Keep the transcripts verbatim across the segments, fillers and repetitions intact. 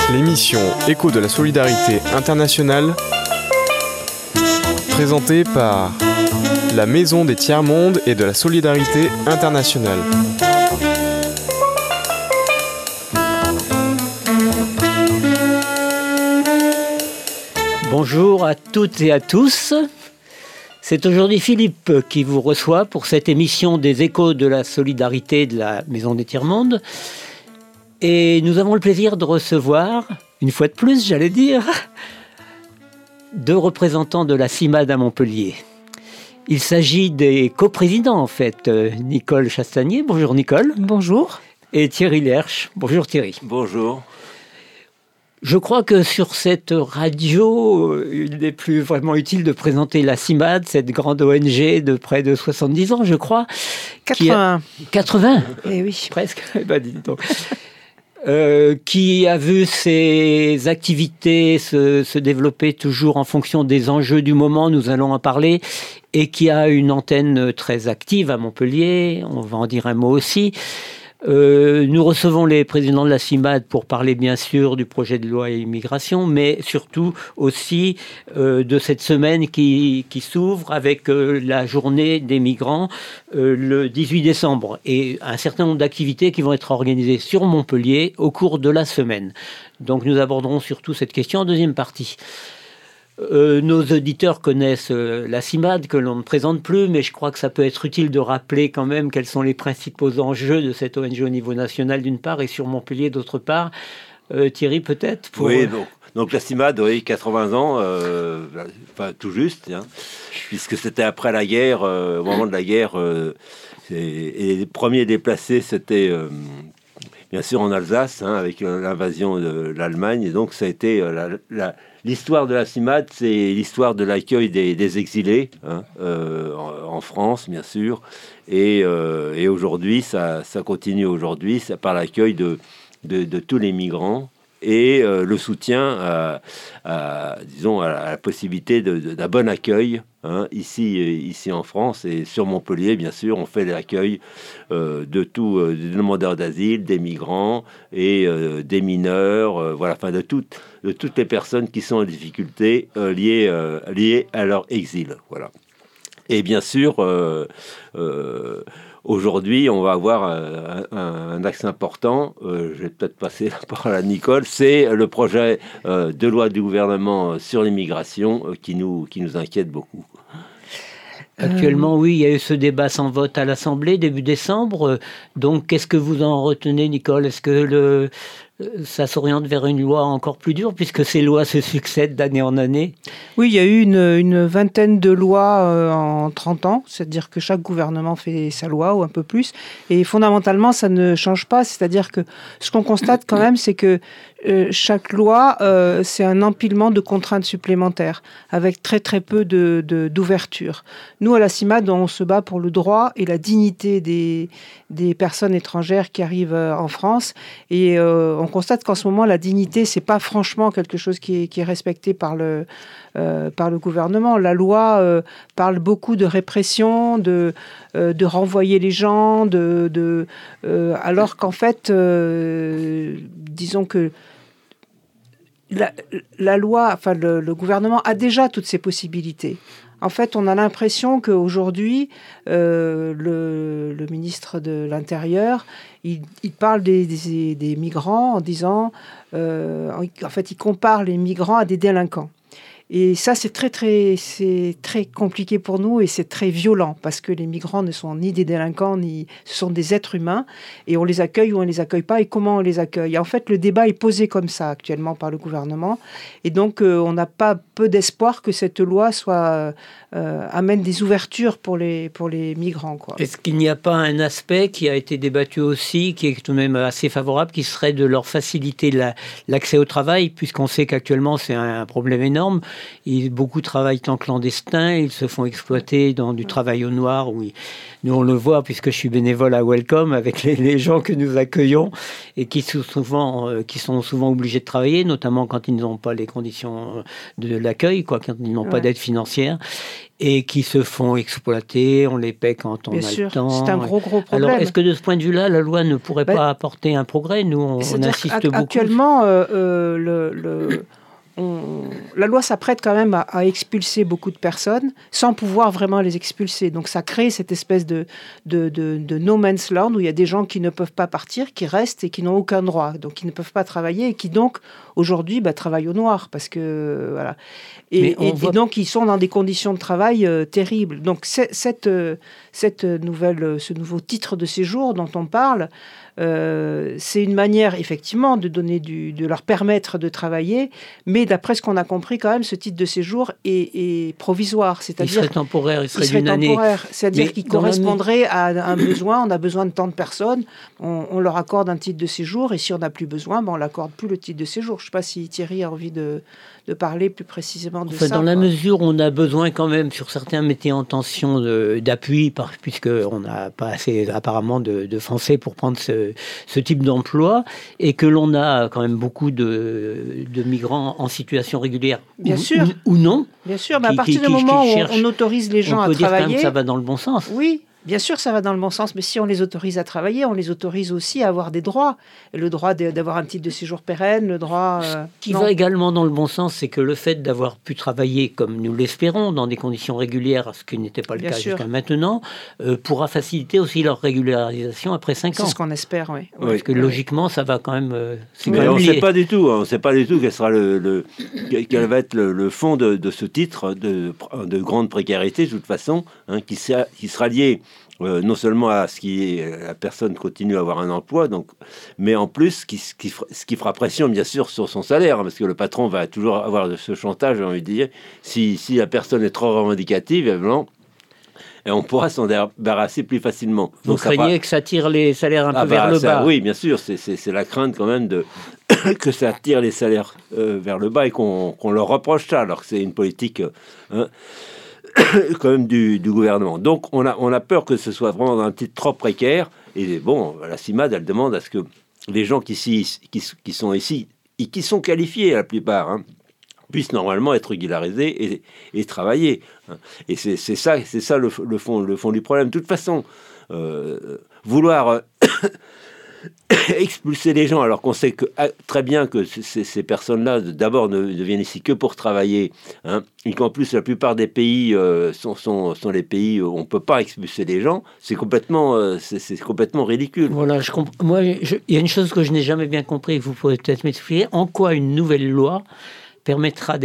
L'émission Écho de la solidarité internationale, présentée par la Maison des Tiers-Mondes et de la solidarité internationale. Bonjour à toutes et à tous. C'est aujourd'hui Philippe qui vous reçoit pour cette émission des Échos de la solidarité de la Maison des Tiers-Mondes. Et nous avons le plaisir de recevoir, une fois de plus, j'allais dire, deux représentants de la CIMAD à Montpellier. Il s'agit des coprésidents, en fait, Nicole Chastanier. Bonjour Nicole. Bonjour. Et Thierry Lerche. Bonjour Thierry. Bonjour. Je crois que sur cette radio, il n'est plus vraiment utile de présenter la CIMAD, cette grande O N G de près de soixante-dix ans, je crois. quatre-vingts. Qui a... quatre-vingts. Eh oui. Presque. Eh ben, dis donc. Euh, qui a vu ses activités se, se développer toujours en fonction des enjeux du moment, nous allons en parler, et qui a une antenne très active à Montpellier, on va en dire un mot aussi. Euh, nous recevons les présidents de la CIMAD pour parler bien sûr du projet de loi immigration, mais surtout aussi euh, de cette semaine qui, qui s'ouvre avec euh, la journée des migrants euh, le dix-huit décembre et un certain nombre d'activités qui vont être organisées sur Montpellier au cours de la semaine. Donc nous aborderons surtout cette question en deuxième partie. Euh, nos auditeurs connaissent euh, la CIMAD que l'on ne présente plus, mais je crois que ça peut être utile de rappeler quand même quels sont les principaux enjeux de cette O N G au niveau national d'une part et sur Montpellier d'autre part. Euh, Thierry peut-être pour... Oui, donc, donc la CIMAD, oui, quatre-vingts ans, euh, enfin tout juste, hein, puisque c'était après la guerre, euh, au moment de la guerre, euh, et, et les premiers déplacés, c'était... Euh, bien sûr en Alsace, hein, avec l'invasion de l'Allemagne, et donc ça a été euh, la, la, l'histoire de la CIMAD, c'est l'histoire de l'accueil des, des exilés, hein, euh, en, en France, bien sûr, et, euh, et aujourd'hui, ça, ça continue aujourd'hui, ça par l'accueil de, de, de tous les migrants, et euh, le soutien à, à, disons, à la possibilité de, de, d'un bon accueil, hein, ici, ici en France et sur Montpellier, bien sûr, on fait l'accueil euh, de tous euh, des demandeurs d'asile, des migrants et euh, des mineurs, euh, voilà, enfin de toutes, de toutes les personnes qui sont en difficulté euh, liées, euh, liées à leur exil, voilà. Et bien sûr, euh, euh, aujourd'hui, on va avoir un, un, un axe important, euh, je vais peut-être passer la parole à Nicole, c'est le projet euh, de loi du gouvernement sur l'immigration euh, qui, nous, qui nous inquiète beaucoup. Actuellement, oui, il y a eu ce débat sans vote à l'Assemblée début décembre. Donc, qu'est-ce que vous en retenez, Nicole ? Est-ce que le, ça s'oriente vers une loi encore plus dure, puisque ces lois se succèdent d'année en année ? Oui, il y a eu une, une vingtaine de lois euh, en trente ans, c'est-à-dire que chaque gouvernement fait sa loi ou un peu plus. Et fondamentalement, ça ne change pas. C'est-à-dire que ce qu'on constate quand même, c'est que euh, chaque loi, euh, c'est un empilement de contraintes supplémentaires, avec très très peu de, de, d'ouverture. Nous, à la CIMAD, on se bat pour le droit et la dignité des, des personnes étrangères qui arrivent en France. Et euh, on constate qu'en ce moment, la dignité, c'est pas franchement quelque chose qui est, qui est respecté par le, euh, par le gouvernement. La loi euh, parle beaucoup de répression, de, euh, de renvoyer les gens, de, de, euh, alors qu'en fait, euh, disons que la, la loi, enfin le, le gouvernement a déjà toutes ces possibilités. En fait, on a l'impression qu'aujourd'hui, euh, le, le ministre de l'Intérieur, il, il parle des, des, des migrants en disant, euh, en fait, il compare les migrants à des délinquants. Et ça, c'est très, très, c'est très compliqué pour nous et c'est très violent parce que les migrants ne sont ni des délinquants, ni ce sont des êtres humains et on les accueille ou on ne les accueille pas et comment on les accueille. Et en fait, le débat est posé comme ça actuellement par le gouvernement et donc euh, on n'a pas peu d'espoir que cette loi soit, euh, amène des ouvertures pour les, pour les migrants, quoi. Est-ce qu'il n'y a pas un aspect qui a été débattu aussi, qui est tout de même assez favorable, qui serait de leur faciliter la, l'accès au travail, puisqu'on sait qu'actuellement c'est un, un problème énorme. Ils, beaucoup travaillent en clandestin, ils se font exploiter dans du travail au noir. Où ils, nous, on le voit, puisque je suis bénévole à Welcome, avec les, les gens que nous accueillons et qui sont, souvent, euh, qui sont souvent obligés de travailler, notamment quand ils n'ont pas les conditions de l'accueil, quoi, quand ils n'ont ouais. pas d'aide financière, et qui se font exploiter, on les paie quand on Bien a sûr, le temps. C'est un gros, gros problème. Alors, est-ce que de ce point de vue-là, la loi ne pourrait ben, pas apporter un progrès ? Nous, on, on insiste beaucoup. Actuellement, euh, euh, le... le... On, la loi s'apprête quand même à, à expulser beaucoup de personnes sans pouvoir vraiment les expulser. Donc ça crée cette espèce de, de, de, de no man's land où il y a des gens qui ne peuvent pas partir, qui restent et qui n'ont aucun droit, donc qui ne peuvent pas travailler et qui donc aujourd'hui bah, travaillent au noir parce que voilà. Et, et, voit... et donc ils sont dans des conditions de travail euh, terribles. Donc cette, euh, cette nouvelle, ce nouveau titre de séjour dont on parle. Euh, c'est une manière effectivement de donner du, de leur permettre de travailler, mais d'après ce qu'on a compris quand même, ce titre de séjour est, est provisoire, c'est-à-dire il serait temporaire, il serait, il serait d'une année, c'est-à-dire qu'il correspondrait à un besoin. On a besoin de tant de personnes, on, on leur accorde un titre de séjour, et si on n'a plus besoin, ben on l'accorde plus le titre de séjour. Je ne sais pas si Thierry a envie de, de parler plus précisément de enfin, ça. Dans quoi. la mesure où on a besoin quand même sur certains métiers en tension de, d'appui, puisque on n'a pas assez apparemment de, de Français pour prendre ce ce type d'emploi, et que l'on a quand même beaucoup de, de migrants en situation régulière, bien ou, sûr, ou, ou non. Bien sûr, mais qui, à partir qui, du moment qui où on autorise les gens on à peut travailler, dire quand même que ça va dans le bon sens. Oui. Bien sûr, ça va dans le bon sens, mais si on les autorise à travailler, on les autorise aussi à avoir des droits. Le droit d'avoir un titre de séjour pérenne, le droit... Euh, Ce qui non. va également dans le bon sens, c'est que le fait d'avoir pu travailler, comme nous l'espérons, dans des conditions régulières, ce qui n'était pas le Bien cas sûr. jusqu'à maintenant, euh, pourra faciliter aussi leur régularisation après cinq ans. C'est ce qu'on espère, oui. Parce oui. que logiquement, ça va quand même... Euh, c'est mais quand même on ne sait pas du tout, hein, on ne sait pas du tout quel sera le, le, quel va être le, le fond de, de ce titre de, de grande précarité, de toute façon, hein, qui, sera, qui sera lié... Euh, non seulement à ce qui est, la personne continue à avoir un emploi, donc, mais en plus, ce qui, ce, qui, ce qui fera pression, bien sûr, sur son salaire, parce que le patron va toujours avoir ce chantage, j'ai envie de dire, si, si la personne est trop revendicative, évidemment, et on pourra s'en débarrasser plus facilement. Vous donc, craignez fera... que ça tire les salaires un ah peu bah, vers le ça, bas. Oui, bien sûr, c'est, c'est, c'est la crainte quand même de que ça tire les salaires euh, vers le bas et qu'on, qu'on leur reproche ça, alors que c'est une politique... Hein, quand même du, du gouvernement. Donc on a, on a peur que ce soit vraiment un titre trop précaire. Et bon, la CIMAD, elle demande à ce que les gens qui, qui, qui sont ici, et qui sont qualifiés la plupart, hein, puissent normalement être régularisés et, et travailler. Et c'est, c'est ça, c'est ça le, le, fond, le fond du problème. De toute façon, euh, vouloir... Euh, expulser les gens alors qu'on sait que, ah, très bien que c- ces personnes-là d'abord ne, ne viennent ici que pour travailler, hein, et qu'en plus la plupart des pays euh, sont, sont, sont les pays où on ne peut pas expulser les gens, c'est complètement, euh, c'est, c'est complètement ridicule. Voilà, je comp- moi il y a une chose que je n'ai jamais bien compris, vous pourrez peut-être m'expliquer, en quoi une nouvelle loi permettra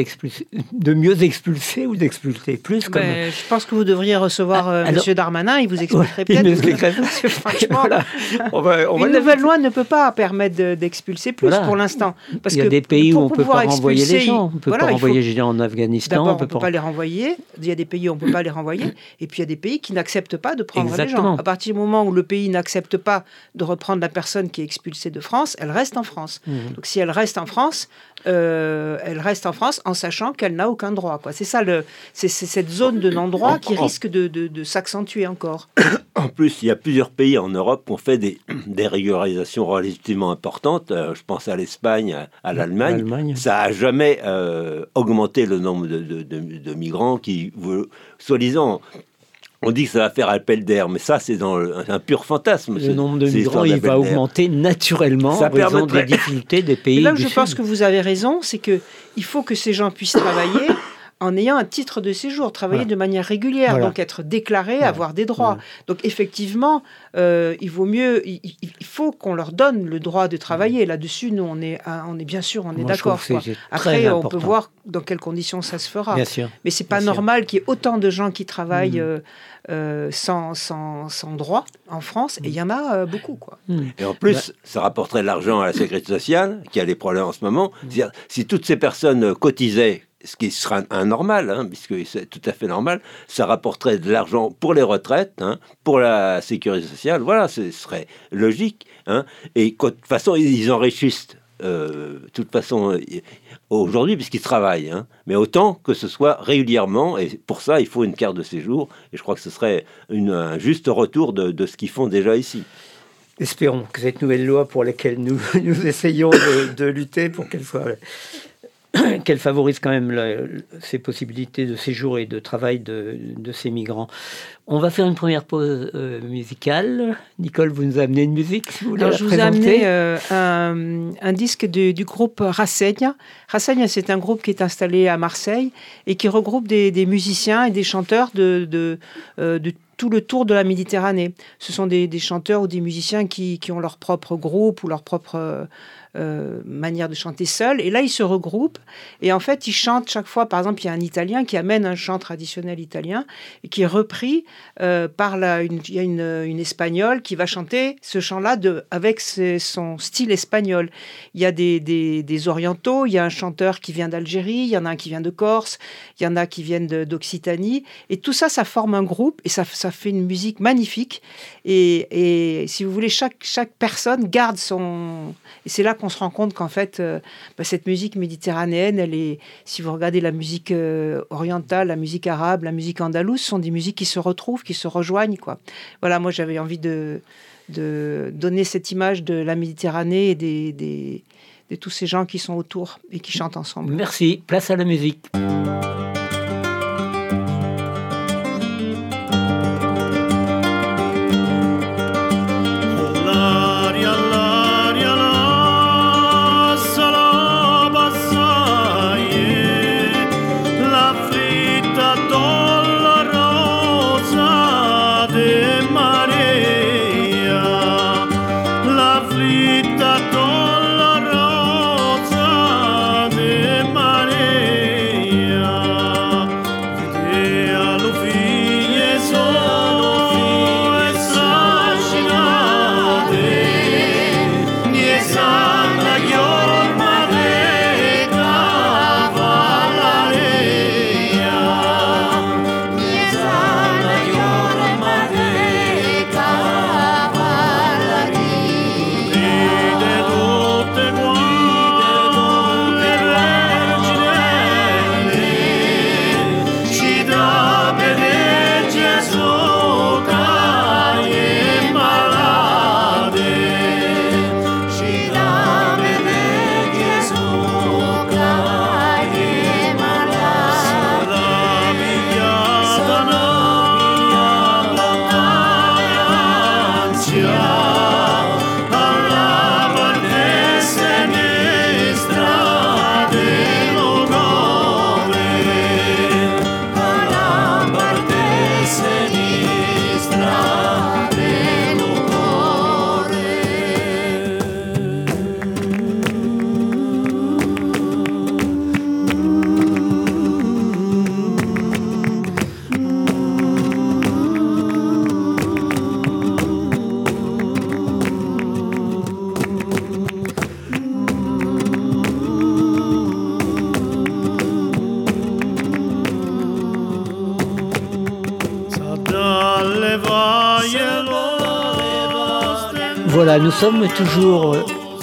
de mieux expulser ou d'expulser plus comme... ben, Je pense que vous devriez recevoir euh, Alors, M. Darmanin, il vous expliquerait ouais, peut-être. Il expliquerait. Parce que franchement, voilà. on va, on une va nouvelle loi ne peut pas permettre de, d'expulser plus voilà. pour l'instant. Parce il y a que des pays où on ne peut pas expulser, renvoyer les gens. On ne peut voilà, pas renvoyer faut... les gens en Afghanistan. D'abord, on ne peut pas... pas les renvoyer. Il y a des pays où on ne peut pas les renvoyer. Et puis il y a des pays qui n'acceptent pas de prendre Exactement. les gens. À partir du moment où le pays n'accepte pas de reprendre la personne qui est expulsée de France, elle reste en France. Mmh. Donc si elle reste en France, euh, elle reste en France en sachant qu'elle n'a aucun droit. Quoi. C'est ça, le, c'est, c'est cette zone de non-droit qui risque de, de, de s'accentuer encore. En plus, il y a plusieurs pays en Europe qui ont fait des, des régularisations relativement importantes. Euh, je pense à l'Espagne, à, à l'Allemagne. L'Allemagne. Ça n'a jamais euh, augmenté le nombre de, de, de, de migrants qui, soi-disant... On dit que ça va faire appel d'air, mais ça, c'est dans le, un pur fantasme. Le nombre de migrants, il va augmenter naturellement ça en raison des difficultés des pays. Et là où du je Sud. pense que vous avez raison, c'est qu'il faut que ces gens puissent travailler en ayant un titre de séjour, travailler voilà. de manière régulière, voilà. donc être déclaré, voilà. avoir des droits. Voilà. Donc effectivement, euh, il vaut mieux, il, il faut qu'on leur donne le droit de travailler. Là-dessus, nous, on est, on est bien sûr, on est Moi, d'accord. Quoi. Après, on peut voir dans quelles conditions ça se fera. Bien sûr. Mais c'est pas bien normal sûr. qu'il y ait autant de gens qui travaillent mmh. euh, euh, sans, sans, sans droit en France, et il y en a euh, beaucoup. Quoi. Mmh. Et en plus, bah. ça rapporterait de l'argent à la Sécurité sociale, qui a des problèmes en ce moment. Mmh. C'est-à-dire, si toutes ces personnes cotisaient, ce qui sera anormal, hein, puisque c'est tout à fait normal, ça rapporterait de l'argent pour les retraites, hein, pour la sécurité sociale, voilà, ce serait logique. Hein, et de toute façon, ils enrichissent euh, de toute façon, aujourd'hui, puisqu'ils travaillent, hein, mais autant que ce soit régulièrement, et pour ça, il faut une carte de séjour, et je crois que ce serait une, un juste retour de, de ce qu'ils font déjà ici. Espérons que cette nouvelle loi pour laquelle nous, nous essayons de, de lutter pour qu'elle soit... qu'elle favorise quand même la, ces possibilités de séjour et de travail de, de ces migrants. On va faire une première pause euh, musicale. Nicole, vous nous amenez une musique, si vous voulez. Alors, la je vous ai présenter. amené euh, un, un disque de, du groupe Rassegna. Rassegna, c'est un groupe qui est installé à Marseille et qui regroupe des, des musiciens et des chanteurs de, de, euh, de tout le tour de la Méditerranée. Ce sont des, des chanteurs ou des musiciens qui, qui ont leur propre groupe ou leur propre... Euh, Euh, manière de chanter seul, et là ils se regroupent et en fait ils chantent chaque fois. Par exemple, il y a un Italien qui amène un chant traditionnel italien et qui est repris euh, par la, une, il y a une, une Espagnole qui va chanter ce chant-là de, avec ses, son style espagnol. Il y a des, des, des orientaux, il y a un chanteur qui vient d'Algérie, il y en a un qui vient de Corse, il y en a qui viennent de, d'Occitanie, et tout ça, ça forme un groupe et ça, ça fait une musique magnifique. Et, et si vous voulez, chaque, chaque personne garde son... Et c'est là qu'on se rend compte qu'en fait, euh, bah, cette musique méditerranéenne, elle est, si vous regardez la musique euh, orientale, la musique arabe, la musique andalouse, sont des musiques qui se retrouvent, qui se rejoignent, quoi. Voilà, moi j'avais envie de, de donner cette image de la Méditerranée et des, des, de tous ces gens qui sont autour et qui chantent ensemble. Merci, place à la musique. Voilà, nous sommes toujours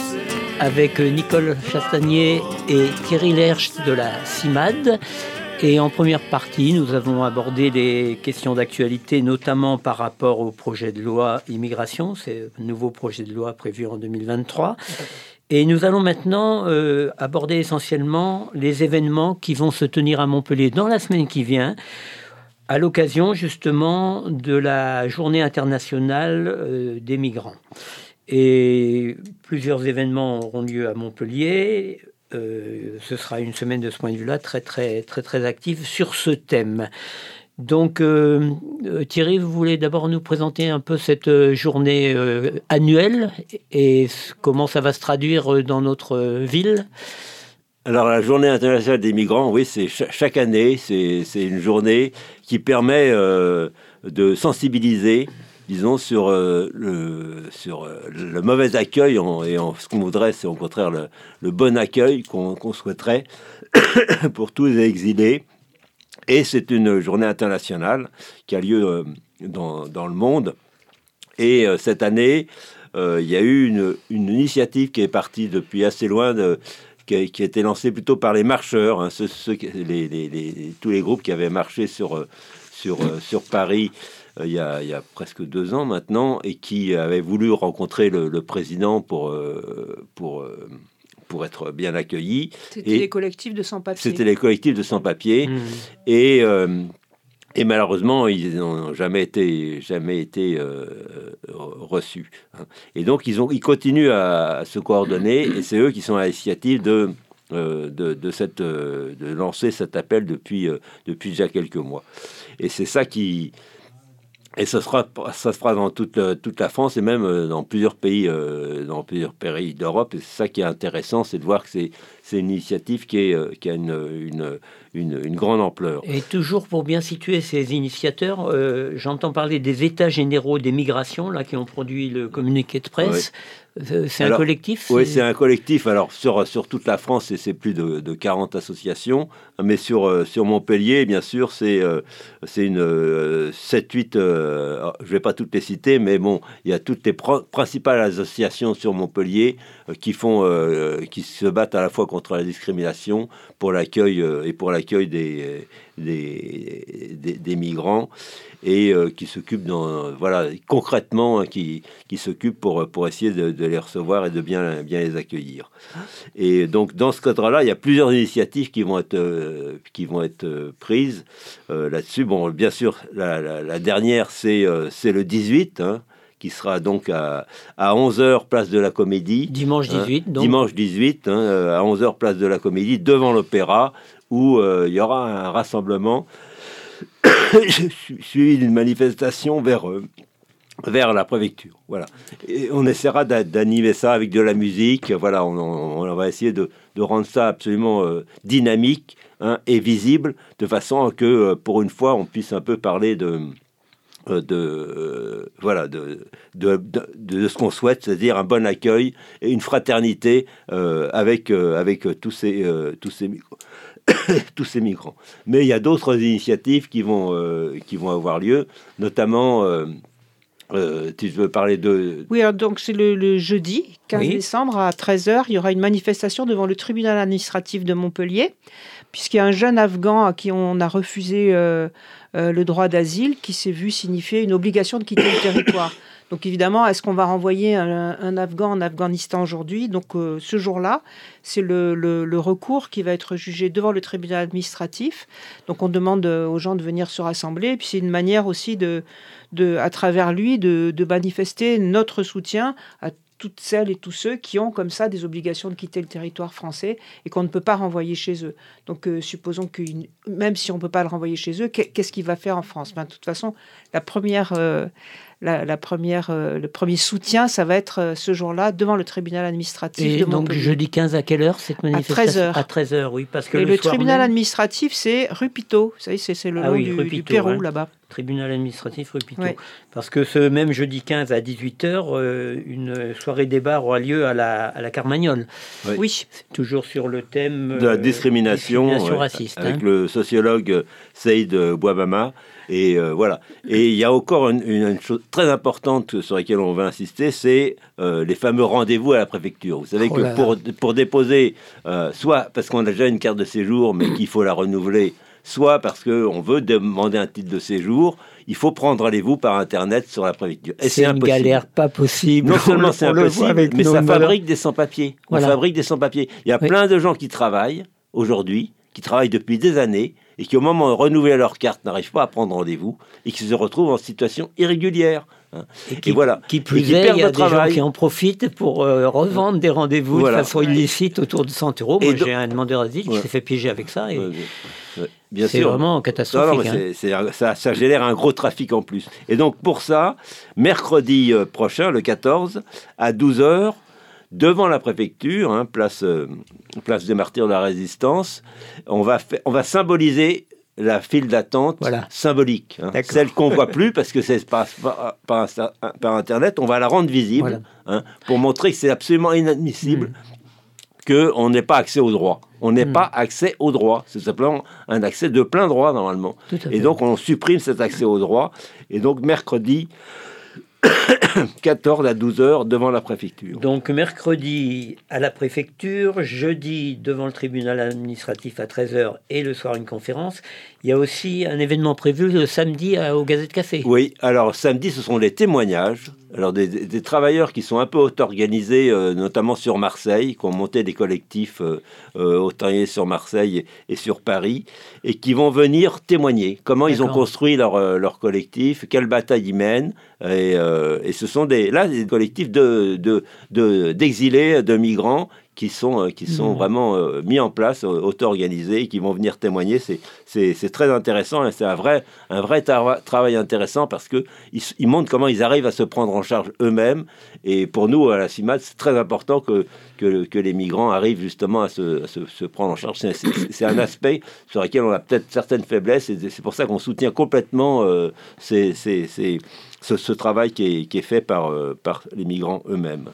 avec Nicole Chastanier et Thierry Lerche de la CIMAD. Et en première partie, nous avons abordé des questions d'actualité, notamment par rapport au projet de loi immigration. C'est un nouveau projet de loi prévu en deux mille vingt-trois. Et nous allons maintenant euh, aborder essentiellement les événements qui vont se tenir à Montpellier dans la semaine qui vient, à l'occasion justement de la journée internationale euh, des migrants. Et plusieurs événements auront lieu à Montpellier. Euh, ce sera une semaine de ce point de vue-là très très très très active sur ce thème. Donc euh, Thierry, vous voulez d'abord nous présenter un peu cette journée euh, annuelle et comment ça va se traduire dans notre ville? Alors la journée internationale des migrants, oui, c'est ch- chaque année, c'est, c'est une journée qui permet euh, de sensibiliser, disons, sur, euh, le, sur euh, le mauvais accueil, on, et on, ce qu'on voudrait, c'est au contraire le, le bon accueil qu'on, qu'on souhaiterait pour tous les exilés. Et c'est une journée internationale qui a lieu euh, dans, dans le monde. Et euh, cette année, euh, il y a eu une, une initiative qui est partie depuis assez loin, de, qui, a, qui a été lancée plutôt par les marcheurs, hein, ceux, ceux, les, les, les, tous les groupes qui avaient marché sur, sur, sur Paris euh, il, y a, il y a presque deux ans maintenant, et qui avaient voulu rencontrer le, le président pour... Euh, pour euh, pour être bien accueillis. C'était et les collectifs de sans-papiers. C'était les collectifs de sans-papiers. Mmh. Et, euh, et malheureusement, ils n'ont jamais été, jamais été euh, reçus. Et donc, ils, ont, ils continuent à, à se coordonner, et c'est eux qui sont à l'initiative de, euh, de, de, cette, euh, de lancer cet appel depuis, euh, depuis déjà quelques mois. Et c'est ça qui... Et ça, sera, ça se fera dans toute, toute la France et même dans plusieurs pays, euh, dans plusieurs pays d'Europe. Et c'est ça qui est intéressant, c'est de voir que c'est, c'est une initiative qui, est, qui a une, une, une, une grande ampleur. Et toujours pour bien situer ces initiateurs, euh, j'entends parler des États généraux des migrations là, qui ont produit le communiqué de presse. Oui. C'est alors, un collectif c'est... Oui, c'est un collectif. Alors, sur, sur toute la France, c'est, c'est plus de, de quarante associations. Mais sur, sur Montpellier, bien sûr, c'est, c'est une euh, sept huit... Euh, je ne vais pas toutes les citer, mais bon, il y a toutes les pr- principales associations sur Montpellier euh, qui, font, euh, qui se battent à la fois contre la discrimination pour l'accueil, euh, et pour l'accueil des, des, des, des migrants. Et euh, qui s'occupent dans, voilà, concrètement, hein, qui, qui s'occupent pour, pour essayer de, de les recevoir et de bien, bien les accueillir. Et donc, dans ce cadre-là, il y a plusieurs initiatives qui vont être, euh, qui vont être euh, prises euh, là-dessus. Bon, bien sûr, la, la, la dernière, c'est, euh, c'est le dix-huit, hein, qui sera donc à, à onze heures, place de la Comédie. Dimanche dix-huit, hein, donc. Dimanche dix-huit, hein, à onze heures, place de la Comédie, devant l'Opéra, où euh, il y aura un rassemblement je suis suivi d'une manifestation vers, euh, vers la préfecture. Voilà. Et on essaiera d'a- d'animer ça avec de la musique. Voilà, on, on, on va essayer de, de rendre ça absolument euh, dynamique, hein, et visible, de façon à que, euh, pour une fois, on puisse un peu parler de... de euh, voilà de de, de de ce qu'on souhaite, c'est-à-dire un bon accueil et une fraternité euh, avec euh, avec tous ces euh, tous ces tous ces migrants. Mais il y a d'autres initiatives qui vont euh, qui vont avoir lieu, notamment euh, euh, tu veux parler de... Oui, alors donc c'est le, le jeudi quinze oui. décembre à treize heures, il y aura une manifestation devant le tribunal administratif de Montpellier, puisqu'il y a un jeune Afghan à qui on a refusé euh, euh, le droit d'asile, qui s'est vu signifier une obligation de quitter le territoire. Donc évidemment, est-ce qu'on va renvoyer un, un Afghan en Afghanistan aujourd'hui ? Donc euh, ce jour-là, c'est le, le, le recours qui va être jugé devant le tribunal administratif. Donc on demande aux gens de venir se rassembler. Et puis c'est une manière aussi, de, de, à travers lui, de, de manifester notre soutien à toutes celles et tous ceux qui ont comme ça des obligations de quitter le territoire français et qu'on ne peut pas renvoyer chez eux. Donc euh, supposons que même si on ne peut pas le renvoyer chez eux, qu'est-ce qu'il va faire en France ? Ben, de toute façon, la première... Euh, La, la première, euh, le premier soutien, ça va être euh, ce jour-là devant le tribunal administratif et de donc Montpellier. Jeudi quinze à quelle heure cette manifestation ? À treize heures. À treize heures, oui, parce que et le, le soir tribunal même... administratif, c'est rue Pitot. Vous savez, c'est, c'est le ah nom oui, du, Pito, du Pérou, hein. là-bas. Tribunal administratif rue Pitot. Ouais. Parce que ce même jeudi quinze à dix-huit heures, euh, une soirée débat aura lieu à la, à la Carmagnole. Oui. oui. C'est toujours sur le thème de la discrimination, euh, discrimination ouais, raciste. Avec hein. le sociologue Saïd Bouabama. Et euh, voilà. Et il y a encore une, une, une chose très importante sur laquelle on va insister, c'est euh, les fameux rendez-vous à la préfecture. Vous savez Oh que là pour, pour déposer, euh, soit parce qu'on a déjà une carte de séjour, mais qu'il faut la renouveler, soit parce qu'on veut demander un titre de séjour, il faut prendre rendez-vous par Internet sur la préfecture. Et c'est, c'est une impossible. galère pas possible. Non seulement c'est impossible, mais ça fabrique des sans-papiers. Voilà. On fabrique des sans-papiers. Il y a oui. plein de gens qui travaillent aujourd'hui, qui travaillent depuis des années, et qui, au moment de renouveler leur carte, n'arrivent pas à prendre rendez-vous, et qui se retrouvent en situation irrégulière. Hein. Et, qui, et voilà. Qui plus et qui est, il y a des travail. gens qui en profitent pour euh, revendre des rendez-vous voilà. de façon illicite autour de cent euros. Moi, do... j'ai un demandeur d'asile ouais. qui s'est fait piéger avec ça. Et ouais, ouais. Bien c'est sûr. vraiment catastrophique. Non, non, hein. c'est, c'est, ça, ça génère un gros trafic en plus. Et donc, pour ça, mercredi prochain, le quatorze, à douze heures, devant la préfecture, hein, place, euh, place des Martyrs de la Résistance, on va, fa- on va symboliser la file d'attente voilà. symbolique. Hein, celle qu'on ne voit plus parce que c'est par, par, par, par Internet, on va la rendre visible voilà. hein, pour montrer que c'est absolument inadmissible mmh. qu'on n'ait pas accès aux droits. On n'ait mmh. pas accès aux droits. C'est simplement un accès de plein droit normalement. Et donc on supprime cet accès aux droits. Et donc mercredi... quatorze à douze heures devant la préfecture. Donc mercredi à la préfecture, jeudi devant le tribunal administratif à treize heures et le soir une conférence. Il y a aussi un événement prévu le samedi à, au Gazette Café. Oui, alors samedi ce sont les témoignages. Alors des, des, des travailleurs qui sont un peu auto-organisés, euh, notamment sur Marseille, qui ont monté des collectifs euh, euh, autant sur Marseille et, et sur Paris, et qui vont venir témoigner comment D'accord. ils ont construit leur, euh, leur collectif, quelle bataille ils mènent. Et, euh, et ce sont des, là, des collectifs de, de, de, d'exilés, de migrants qui sont, qui sont mmh. vraiment euh, mis en place, auto-organisés, et qui vont venir témoigner. C'est, c'est, c'est très intéressant et c'est un vrai, un vrai tra- travail intéressant parce qu'ils ils montrent comment ils arrivent à se prendre en charge eux-mêmes. Et pour nous, à la CIMAD, c'est très important que, que, que les migrants arrivent justement à se, à se, se prendre en charge. C'est, c'est, c'est un aspect sur lequel on a peut-être certaines faiblesses et c'est pour ça qu'on soutient complètement euh, ces, ces, ces, ce, ce travail qui est, qui est fait par, euh, par les migrants eux-mêmes.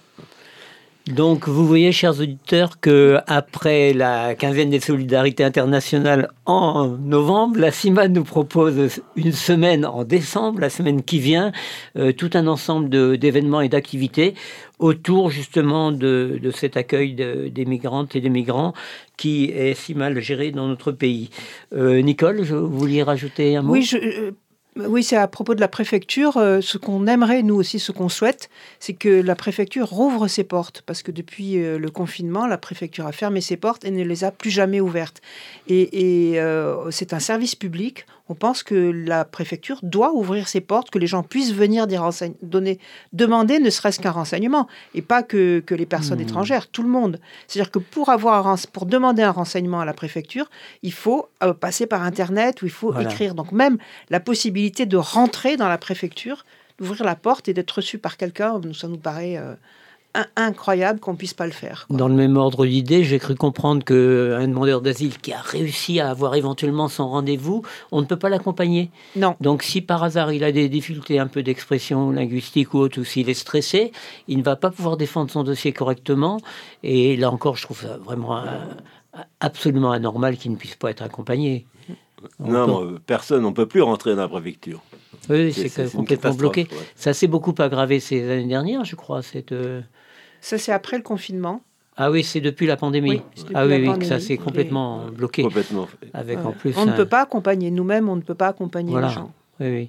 Donc, vous voyez, chers auditeurs, qu'après la quinzaine des solidarités internationales en novembre, la CIMAD nous propose une semaine en décembre, la semaine qui vient, euh, tout un ensemble de, d'événements et d'activités autour justement de, de cet accueil de, des migrantes et des migrants qui est si mal géré dans notre pays. Euh, Nicole, je, vous vouliez rajouter un mot ? Oui, je... Euh... Oui, c'est à propos de la préfecture. Euh, ce qu'on aimerait, nous aussi, ce qu'on souhaite, c'est que la préfecture rouvre ses portes. Parce que depuis euh, le confinement, la préfecture a fermé ses portes et ne les a plus jamais ouvertes. Et, et euh, c'est un service public. On pense que la préfecture doit ouvrir ses portes, que les gens puissent venir des renseign- donner, demander ne serait-ce qu'un renseignement. Et pas que, que les personnes mmh. étrangères, tout le monde. C'est-à-dire que pour, avoir un, pour demander un renseignement à la préfecture, il faut euh, passer par Internet ou il faut voilà. écrire. Donc même la possibilité de rentrer dans la préfecture, d'ouvrir la porte et d'être reçu par quelqu'un, ça nous paraît euh, un- incroyable qu'on ne puisse pas le faire. Quoi. Dans le même ordre d'idée, j'ai cru comprendre qu'un demandeur d'asile qui a réussi à avoir éventuellement son rendez-vous, on ne peut pas l'accompagner. Non. Donc si par hasard il a des difficultés un peu d'expression linguistique ou autre, ou s'il est stressé, il ne va pas pouvoir défendre son dossier correctement. Et là encore, je trouve ça vraiment euh, absolument anormal qu'il ne puisse pas être accompagné. On non, peut... personne, on ne peut plus rentrer dans la préfecture. Oui, c'est, c'est, c'est complètement bloqué. Ouais. Ça s'est beaucoup aggravé ces années dernières, je crois. Cette, euh... Ça, c'est après le confinement. Ah oui, c'est depuis la pandémie. Oui, depuis ah oui, la oui, pandémie. ça s'est complètement Et... bloqué. Complètement. Avec ouais. en plus, on un... ne peut pas accompagner. Nous-mêmes, on ne peut pas accompagner voilà. les gens. Oui, oui.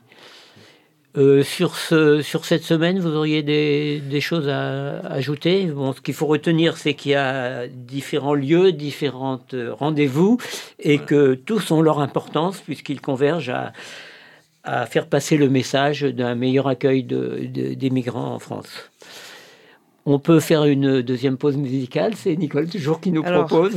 Euh, sur, ce, sur cette semaine, vous auriez des, des choses à ajouter. Bon, ce qu'il faut retenir, c'est qu'il y a différents lieux, différents rendez-vous, et ouais. que tous ont leur importance, puisqu'ils convergent à, à faire passer le message d'un meilleur accueil de, de, des migrants en France. On peut faire une deuxième pause musicale, c'est Nicole toujours qui nous Alors... propose.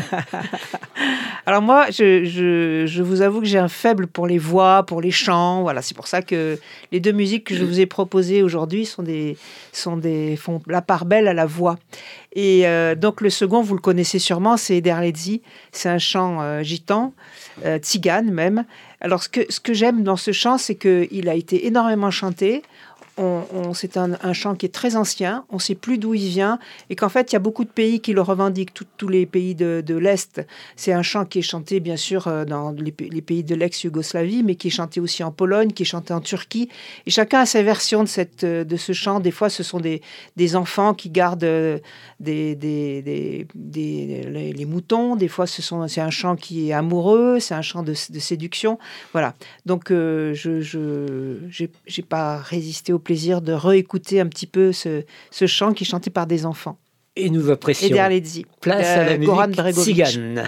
Alors moi, je, je, je vous avoue que j'ai un faible pour les voix, pour les chants. Voilà, c'est pour ça que les deux musiques que je vous ai proposées aujourd'hui sont des, sont des, font la part belle à la voix. Et euh, donc le second, vous le connaissez sûrement, c'est Ederlezi. C'est un chant euh, gitan, euh, tzigane même. Alors ce que, ce que j'aime dans ce chant, c'est qu'il a été énormément chanté. On, on, c'est un, un chant qui est très ancien, on ne sait plus d'où il vient, et qu'en fait, il y a beaucoup de pays qui le revendiquent, tout, tous les pays de, de l'Est. C'est un chant qui est chanté, bien sûr, dans les, les pays de l'ex-Yougoslavie, mais qui est chanté aussi en Pologne, qui est chanté en Turquie. Et chacun a sa version de, cette, de ce chant. Des fois, ce sont des, des enfants qui gardent des, des, des, des, des, les, les moutons. Des fois, ce sont, c'est un chant qui est amoureux, c'est un chant de, de séduction. Voilà. Donc, euh, je je j'ai, j'ai pas résisté au plaisir de réécouter un petit peu ce, ce chant qui est chanté par des enfants. Et nous apprécions. Ederlezi. Place à la musique tzigane.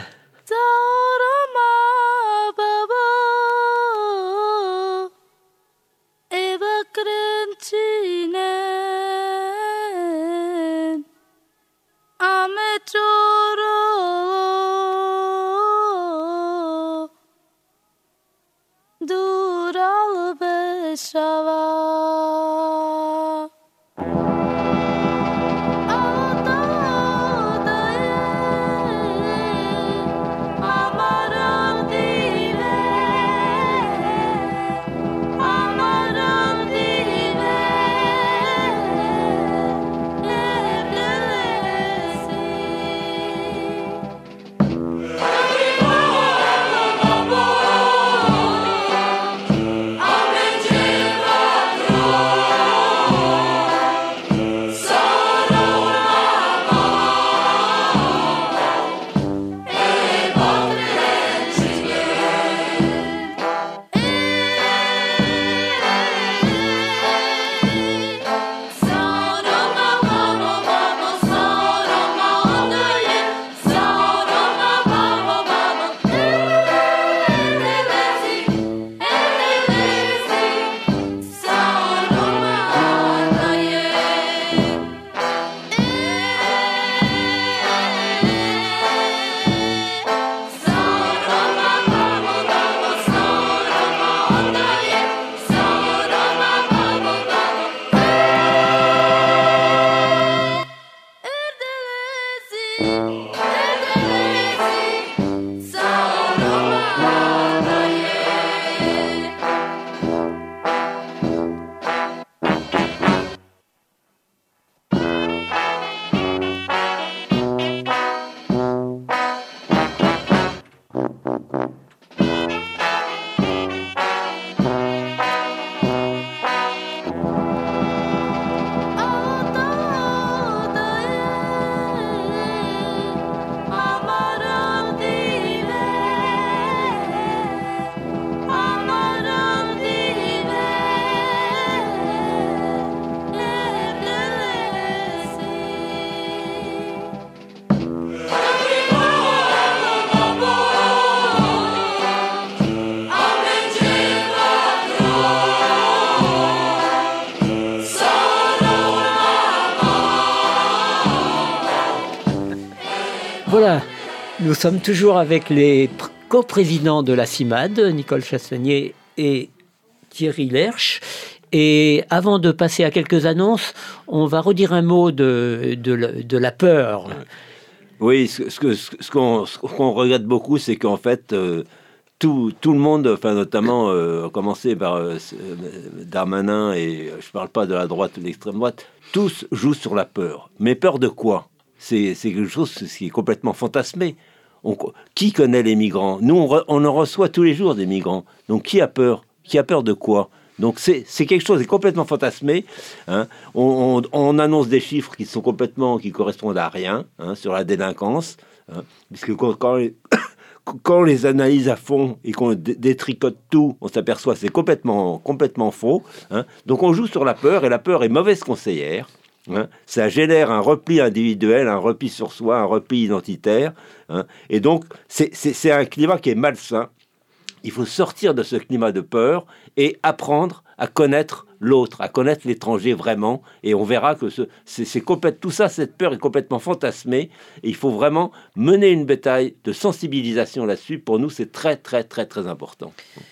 Voilà, nous sommes toujours avec les coprésidents de la CIMAD, Nicole Chastanier et Thierry Lerche. Et avant de passer à quelques annonces, on va redire un mot de, de, de la peur. Oui, ce, ce, ce, qu'on, ce qu'on regrette beaucoup, c'est qu'en fait, euh, tout, tout le monde, enfin notamment, euh, à commencer par euh, Darmanin, et je ne parle pas de la droite ou de l'extrême droite, tous jouent sur la peur. Mais peur de quoi ? C'est, c'est quelque chose qui est complètement fantasmé. On, qui connaît les migrants ? Nous, on, re, on en reçoit tous les jours des migrants. Donc, qui a peur ? Qui a peur de quoi ? Donc, c'est, c'est quelque chose qui est complètement fantasmé. Hein. On, on, on annonce des chiffres qui sont complètement, qui correspondent à rien, hein, sur la délinquance. Hein, puisque quand, quand, les, quand on les analyse à fond et qu'on d- détricote tout, on s'aperçoit que c'est complètement, complètement faux. Hein. Donc, on joue sur la peur, et la peur est mauvaise conseillère. Hein, ça génère un repli individuel, un repli sur soi, un repli identitaire. Hein, et donc, c'est, c'est, c'est un climat qui est malsain. Il faut sortir de ce climat de peur et apprendre à connaître l'autre, à connaître l'étranger vraiment. Et on verra que ce, c'est, c'est complète, tout ça, cette peur est complètement fantasmée. Et il faut vraiment mener une bataille de sensibilisation là-dessus. Pour nous, c'est très, très, très, très important.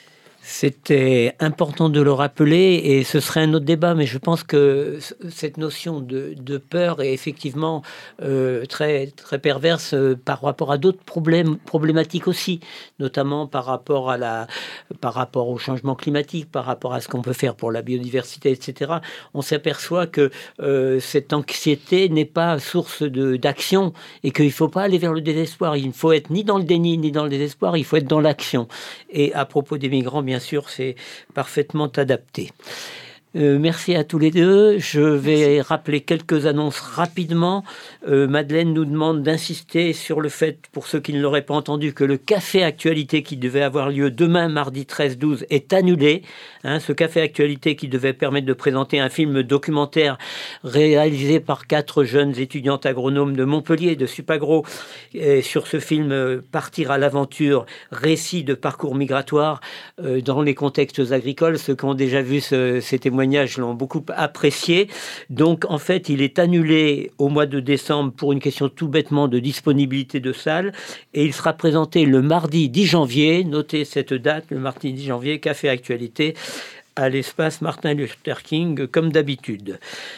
C'était important de le rappeler, et ce serait un autre débat, mais je pense que cette notion de, de peur est effectivement euh, très, très perverse euh, par rapport à d'autres problèmes, problématiques aussi, notamment par rapport, à la, par rapport au changement climatique, par rapport à ce qu'on peut faire pour la biodiversité, et cetera. On s'aperçoit que euh, cette anxiété n'est pas source de, d'action, et qu'il ne faut pas aller vers le désespoir. Il ne faut être ni dans le déni, ni dans le désespoir, il faut être dans l'action. Et à propos des migrants, bien sûr, c'est parfaitement adapté. Euh, merci à tous les deux. Je vais merci. rappeler quelques annonces rapidement. Euh, Madeleine nous demande d'insister sur le fait, pour ceux qui ne l'auraient pas entendu, que le café actualité qui devait avoir lieu demain, mardi treize douze, est annulé. Hein, ce café actualité qui devait permettre de présenter un film documentaire réalisé par quatre jeunes étudiantes agronomes de Montpellier, de Supagro. Et sur ce film, euh, Partir à l'aventure, récit de parcours migratoire euh, dans les contextes agricoles. Ceux qui ont déjà vu ce, ces témoignages l'ont beaucoup apprécié. Donc, en fait, il est annulé au mois de décembre pour une question tout bêtement de disponibilité de salles, et il sera présenté le mardi dix janvier. Notez cette date, le mardi dix janvier, Café Actualité, à l'espace Martin Luther King, comme d'habitude.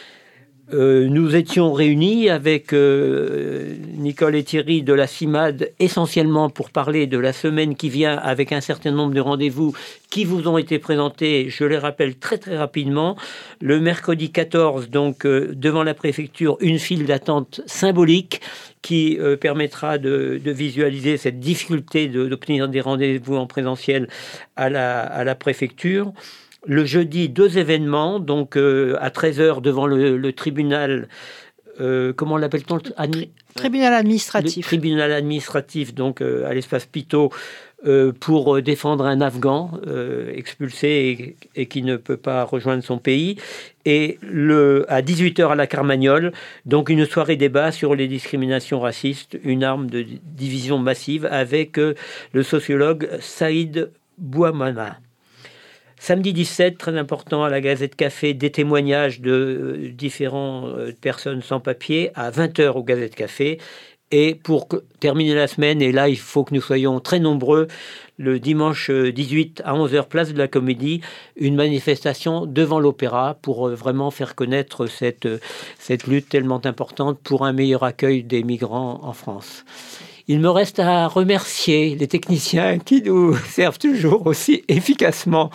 Euh, nous étions réunis avec euh, Nicole et Thierry de la CIMAD essentiellement pour parler de la semaine qui vient, avec un certain nombre de rendez-vous qui vous ont été présentés. Je les rappelle très très rapidement. Le mercredi quatorze, donc euh, devant la préfecture, une file d'attente symbolique qui euh, permettra de, de visualiser cette difficulté de, d'obtenir des rendez-vous en présentiel à la, à la préfecture. Le jeudi, deux événements, donc euh, à treize heures devant le, le tribunal, euh, comment l'appelle-t-on ? Admi- Tribunal administratif. Le tribunal administratif, donc euh, à l'espace Pitot, euh, pour défendre un Afghan euh, expulsé et, et qui ne peut pas rejoindre son pays. Et le, à dix-huit heures à la Carmagnole, donc une soirée débat sur les discriminations racistes, une arme de division massive, avec euh, le sociologue Saïd Bouamana. Samedi dix-sept, très important, à la Gazette Café, des témoignages de euh, différentes euh, personnes sans papier à vingt heures au Gazette Café. Et pour que, terminer la semaine, et là il faut que nous soyons très nombreux, le dimanche dix-huit à onze heures, place de la Comédie, une manifestation devant l'Opéra pour euh, vraiment faire connaître cette, euh, cette lutte tellement importante pour un meilleur accueil des migrants en France. Il me reste à remercier les techniciens qui nous servent toujours aussi efficacement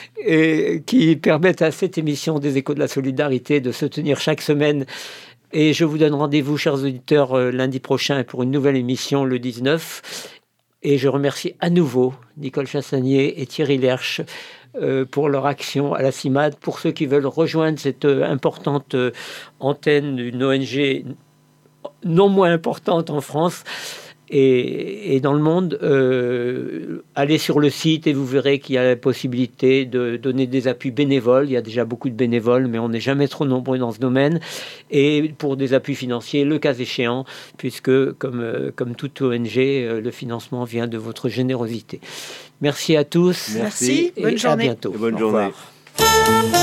et qui permettent à cette émission des Échos de la Solidarité de se tenir chaque semaine. Et je vous donne rendez-vous, chers auditeurs, lundi prochain pour une nouvelle émission, le dix-neuf. Et je remercie à nouveau Nicole Chastanier et Thierry Lerche euh, pour leur action à la CIMAD. Pour ceux qui veulent rejoindre cette euh, importante euh, antenne d'une O N G non moins importante en France, Et, et dans le monde, euh, allez sur le site et vous verrez qu'il y a la possibilité de donner des appuis bénévoles. Il y a déjà beaucoup de bénévoles, mais on n'est jamais trop nombreux dans ce domaine. Et pour des appuis financiers, le cas échéant, puisque comme, euh, comme toute O N G, euh, le financement vient de votre générosité. Merci à tous. Merci. Bonne et journée. à bientôt. Et bonne Au journée. revoir.